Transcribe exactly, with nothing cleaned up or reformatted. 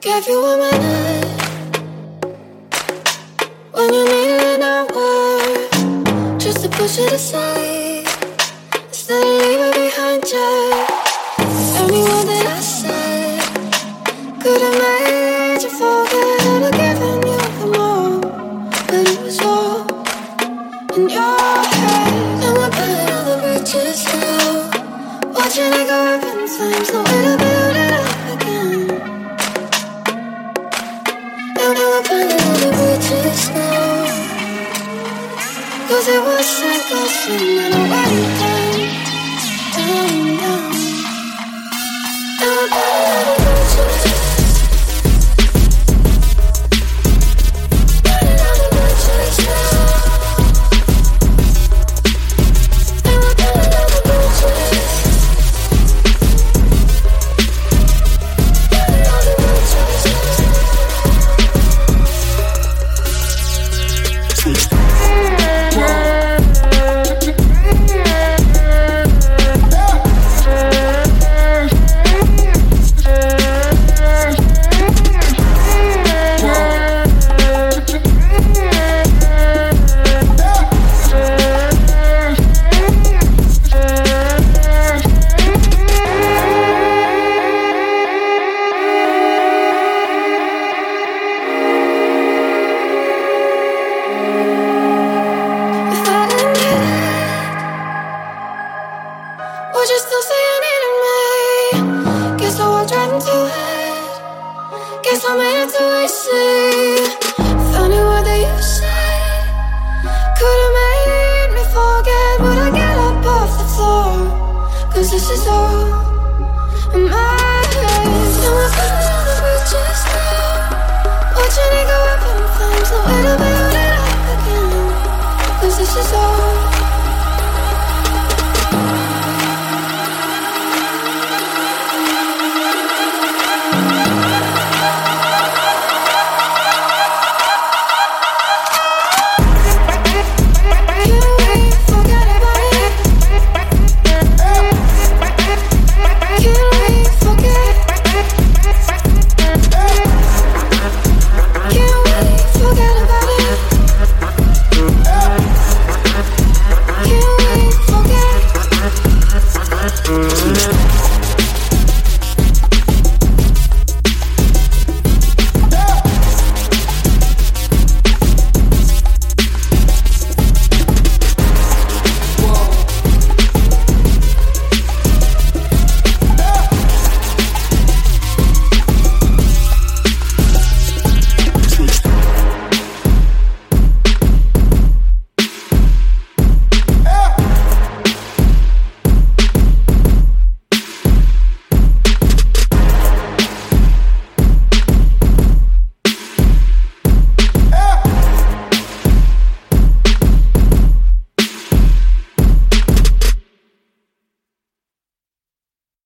Gave you a minute when you needed an hour, just to push it aside instead of leave it behind you. Any word that I said could have made you forget I'd have given you the more, but it was all in your head. And we're burning all the bridges now, watching it go up in flames. No way to build it up again. Now that we're burning all the bridges now, 'cause it was sink or swim and I went down, down, down. Now we're burning all the bridges. Burning all the bridges now. Now we're burning all the bridges. Burning all the bridges. Would you still say you needed me? Guess I walked right into it. Guess I made it too easy. Funny what that you said could've made me forget. Would I get up off the floor? 'Cause this is all in my head. And we're burning all the bridges now, watching it go up in flames. No way to be